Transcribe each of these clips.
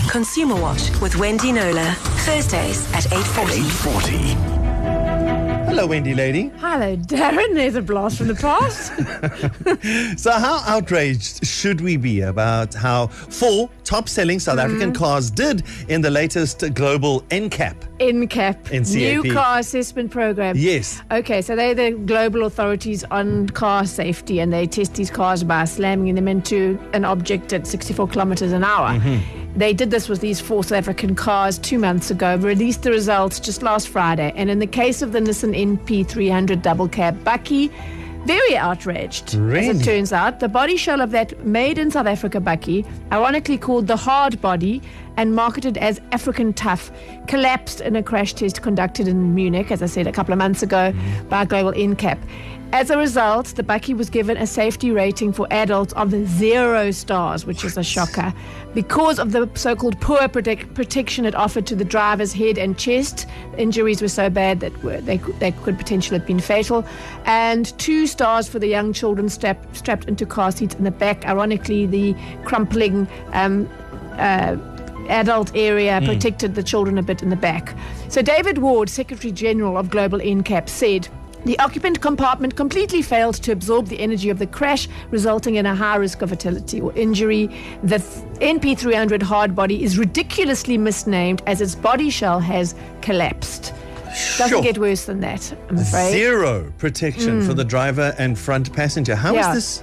Consumer Watch with Wendy Knowler. Thursdays at 8:40. Hello, Wendy lady. Hello, Darren. There's a blast from the past. So how outraged should we be about how 4 top-selling South African cars did in the latest global NCAP? NCAP, New Car Assessment Program. Yes. Okay, so they're the global authorities on car safety, and they test these cars by slamming them into an object at 64 kilometers an hour. They did this with these 4 South African cars 2 months ago, released the results just last Friday. And in the case of the Nissan NP300 double cab Bakkie, very outraged. Really? As it turns out, the body shell of that made in South Africa Bakkie, ironically called the hard body and marketed as African Tough, collapsed in a crash test conducted in Munich, as I said, a couple of months ago by Global NCAP. As a result, the Bakkie was given a safety rating for adults of 0 stars, which is a shocker, because of the so-called poor protection it offered to the driver's head and chest. Injuries were so bad that they could potentially have been fatal. And 2 stars for the young children strapped into car seats in the back. Ironically, the crumpling adult area protected the children a bit in the back. So David Ward, Secretary General of Global NCAP, said, "The occupant compartment completely failed to absorb the energy of the crash, resulting in a high risk of fatality or injury. The NP300 hard body is ridiculously misnamed as its body shell has collapsed." Doesn't get worse than that, I'm afraid. 0 protection for the driver and front passenger. How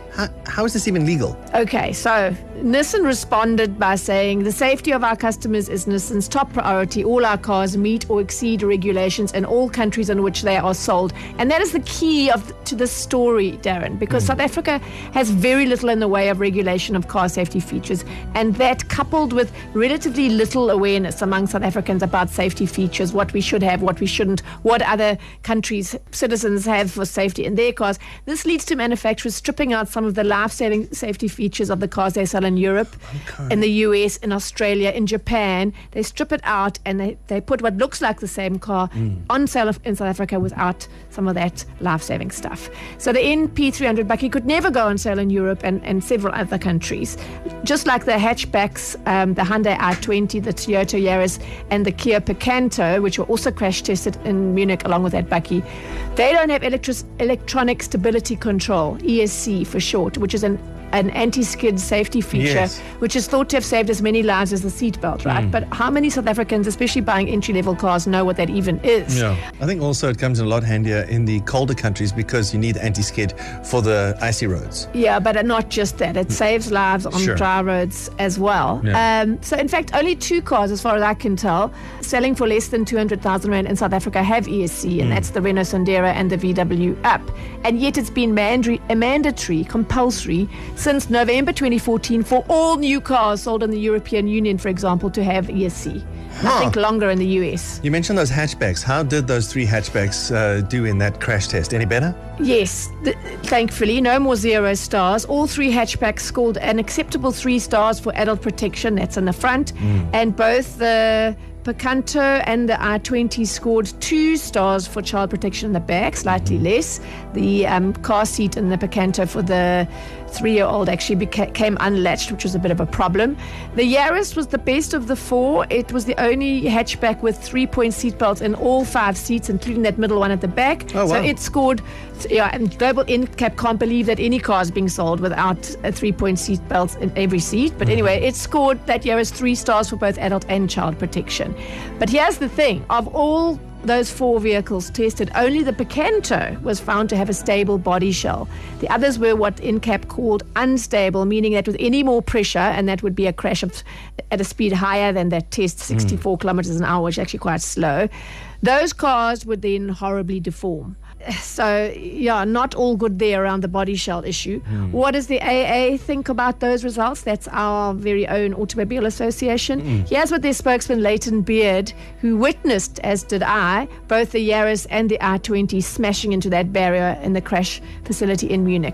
is this even legal? Okay, so Nissan responded by saying, "The safety of our customers is Nissan's top priority. All our cars meet or exceed regulations in all countries in which they are sold." And that is the key to this story, Darren, because South Africa has very little in the way of regulation of car safety features. And that, coupled with relatively little awareness among South Africans about safety features, what we should have, what we shouldn't, what other countries' citizens have for safety in their cars, this leads to manufacturers stripping out some of the life-saving safety features of the cars they sell in Europe, in the US, in Australia, in Japan. They strip it out and they put what looks like the same car on sale in South Africa without some of that life-saving stuff. So the NP300 Bakkie could never go on sale in Europe and several other countries. Just like the hatchbacks, the Hyundai i20, the Toyota Yaris, and the Kia Picanto, which were also crash tested in Munich along with that Bakkie, they don't have electronic stability control, ESC for short, which is an anti-skid safety feature, which is thought to have saved as many lives as the seatbelt, right? But how many South Africans, especially buying entry-level cars, know what that even is? Yeah. I think also it comes in a lot handier in the colder countries because you need anti-skid for the icy roads. Yeah, but not just that. It saves lives on dry roads as well. Yeah. So in fact, only 2 cars, as far as I can tell, selling for less than 200,000 Rand in South Africa have ESC, and that's the Renault Sandero and the VW Up. And yet it's been mandatory, compulsory, since November 2014 for all new cars sold in the European Union, for example, to have ESC. I think longer in the US. You mentioned those hatchbacks. How did those 3 hatchbacks do in that crash test? Any better? Yes, thankfully, no more 0 stars. All 3 hatchbacks scored an acceptable 3 stars for adult protection. That's in the front. And both the Picanto and the i20 scored 2 stars for child protection in the back, slightly less. The car seat in the Picanto for the 3-year-old actually became unlatched, which was a bit of a problem. The Yaris was the best of the 4. It was the only hatchback with 3-point seatbelts in all 5 seats, including that middle one at the back. Oh, wow. So it scored, and Global NCAP can't believe that any car is being sold without a 3-point seatbelt in every seat. But anyway, it scored, that Yaris, 3 stars for both adult and child protection. But here's the thing, of all those 4 vehicles tested, only the Picanto was found to have a stable body shell. The others were what NCAP called unstable, meaning that with any more pressure, and that would be a crash at a speed higher than that test, 64 kilometers an hour, which is actually quite slow, those cars would then horribly deform. So, not all good there around the body shell issue. What does the AA think about those results? That's our very own Automobile Association. Here's what their spokesman, Leighton Beard, who witnessed, as did I, both the Yaris and the i20 smashing into that barrier in the crash facility in Munich.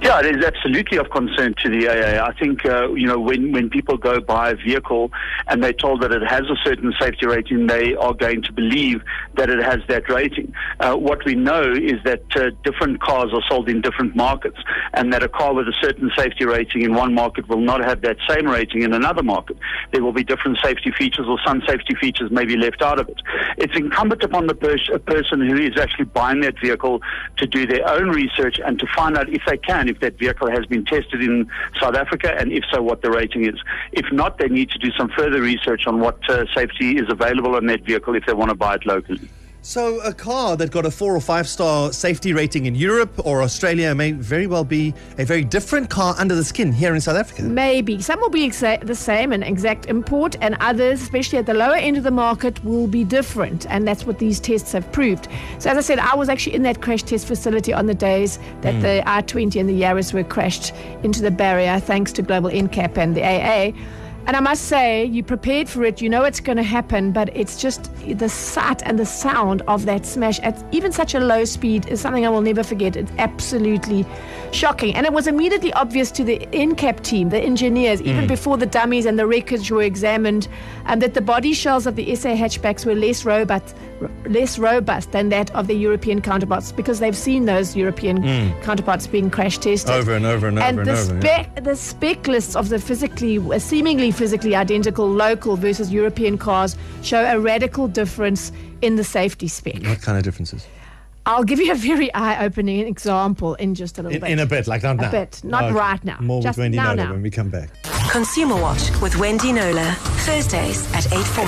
Yeah, it is absolutely of concern to the AA. I think, when people go buy a vehicle and they're told that it has a certain safety rating, they are going to believe that it has that rating. What we know is that different cars are sold in different markets, and that a car with a certain safety rating in one market will not have that same rating in another market. There will be different safety features, or some safety features may be left out of it. It's incumbent upon the person who is actually buying that vehicle to do their own research and to find out, if they can, if that vehicle has been tested in South Africa, and if so, what the rating is. If not, they need to do some further research on what safety is available on that vehicle if they want to buy it locally. So a car that got a 4 or 5 star safety rating in Europe or Australia may very well be a very different car under the skin here in South Africa. Maybe. Some will be the same, an exact import, and others, especially at the lower end of the market, will be different. And that's what these tests have proved. So as I said, I was actually in that crash test facility on the days that the I-20 and the Yaris were crashed into the barrier, thanks to Global NCAP and the AA. And I must say, you prepared for it, you know it's going to happen, but it's just the sight and the sound of that smash at even such a low speed is something I will never forget. It's absolutely shocking. And it was immediately obvious to the NCAP team, the engineers, even before the dummies and the wreckage were examined, that the body shells of the SA hatchbacks were less robust than that of the European counterparts, because they've seen those European counterparts being crash tested. Over and over and over and over. The spec lists of the seemingly physically identical local versus European cars show a radical difference in the safety spec. What kind of differences? I'll give you a very eye-opening example in just a little bit. In a bit, like not now. A bit, not right now. More just with Wendy Knowler now. when we come back. Consumer Watch with Wendy Knowler. Thursdays at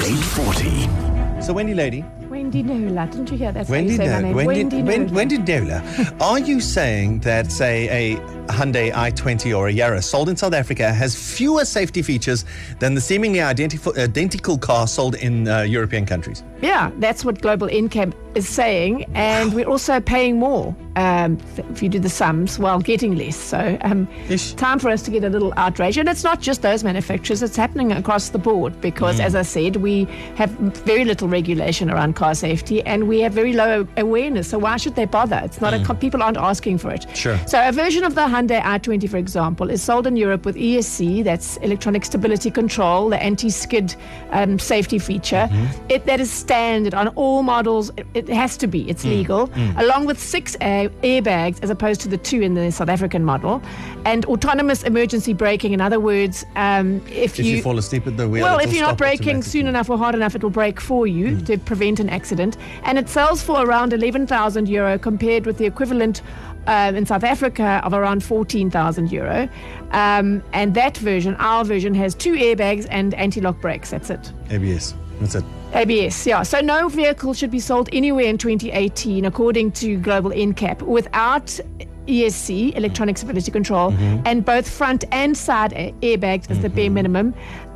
8:40. So Wendy lady. Wendy Knowler, didn't you hear that? Wendy Knowler. Wendy Knowler. Are you saying that, say, a Hyundai i20 or a Yaris sold in South Africa has fewer safety features than the seemingly identical car sold in European countries? Yeah, that's what Global NCAP is saying, and we're also paying more if you do the sums while getting less. So time for us to get a little outraged. And it's not just those manufacturers, it's happening across the board because, as I said, we have very little regulation around car safety and we have very low awareness. So why should they bother? It's not people aren't asking for it. Sure. So a version of the Hyundai i20, for example, is sold in Europe with ESC, that's electronic stability control, the anti-skid safety feature. That is standard on all models. It has to be. It's legal, along with 6 airbags as opposed to the 2 in the South African model, and autonomous emergency braking. In other words, if you fall asleep at the wheel, if you're not braking soon enough or hard enough, it will brake for you to prevent an accident. And it sells for around €11,000 compared with the equivalent in South Africa of around €14,000. And that version, our version, has 2 airbags and anti-lock brakes. That's it. ABS. That's it. ABS, yeah. So no vehicle should be sold anywhere in 2018, according to Global NCAP, without ESC, electronic stability control, and both front and side airbags as the bare minimum.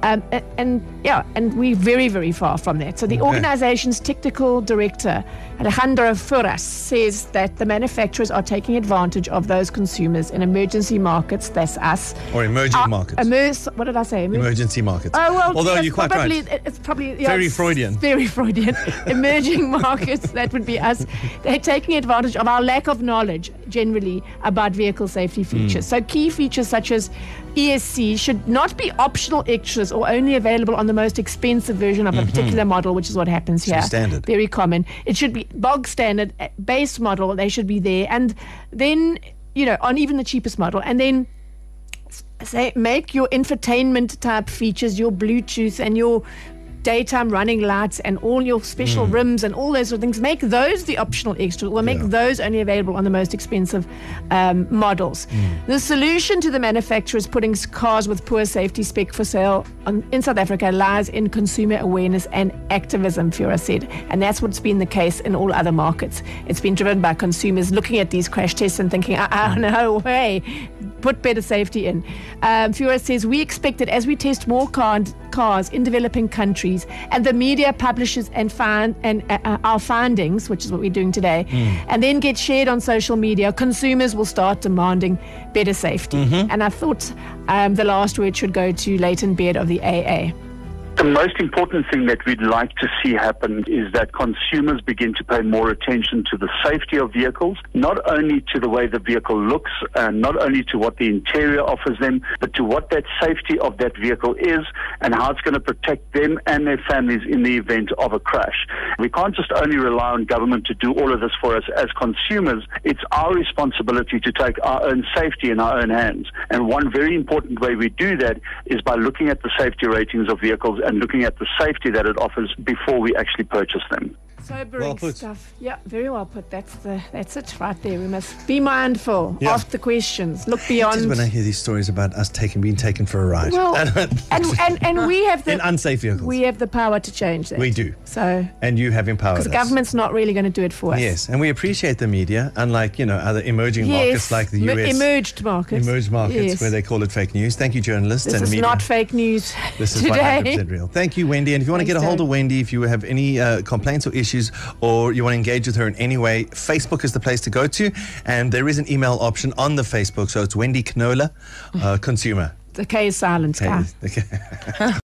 And we're very, very far from that. So the organization's technical director, Alejandro Furas, says that the manufacturers are taking advantage of those consumers in emergency markets, that's us. Or emerging markets. What did I say? Emergency markets. Oh, well, although yes, you're quite right. It's probably very Freudian. Very Freudian. Emerging markets, that would be us. They're taking advantage of our lack of knowledge generally about vehicle safety features. So key features such as ESC should not be optional extras or only available on the most expensive version of a particular model, which is what happens here. Standard. Very common. It should be bog standard, base model, they should be there. And then, on even the cheapest model. And then make your infotainment type features, your Bluetooth and your daytime running lights and all your special rims and all those sort of things, make those the optional extras, or make those only available on the most expensive models. The solution to the manufacturers putting cars with poor safety spec for sale in South Africa lies in consumer awareness and activism, Fura said, and that's what's been the case in all other markets. It's been driven by consumers looking at these crash tests and thinking, no way, put better safety in. Fura says, we expect that as we test more cars in developing countries, and the media publishes our findings, which is what we're doing today, and then get shared on social media, consumers will start demanding better safety. And I thought the last word should go to Leighton Beard of the AA. The most important thing that we'd like to see happen is that consumers begin to pay more attention to the safety of vehicles, not only to the way the vehicle looks, and not only to what the interior offers them, but to what that safety of that vehicle is and how it's going to protect them and their families in the event of a crash. We can't just only rely on government to do all of this for us as consumers. It's our responsibility to take our own safety in our own hands. And one very important way we do that is by looking at the safety ratings of vehicles and looking at the safety that it offers before we actually purchase them. Sobering stuff. Yeah, very well put. That's it right there. We must be mindful. Yeah. Ask the questions. Look beyond. It is when I hear these stories about us being taken for a ride. Well, and we have in unsafe vehicles. We have the power to change that. We do. So. And you have empowered us. Because the government's not really going to do it for us. Yes, and we appreciate the media, unlike other emerging markets like the US. Emerged markets. Yes. Where they call it fake news. Thank you, journalists this and is media. Not fake news. This is today. 100% real. Thank you, Wendy. And if you want to get a hold of Wendy, if you have any complaints or issues, or you want to engage with her in any way, Facebook is the place to go to, and there is an email option on the Facebook, so it's Wendy Knowler, consumer. The K is silent, guys. Okay.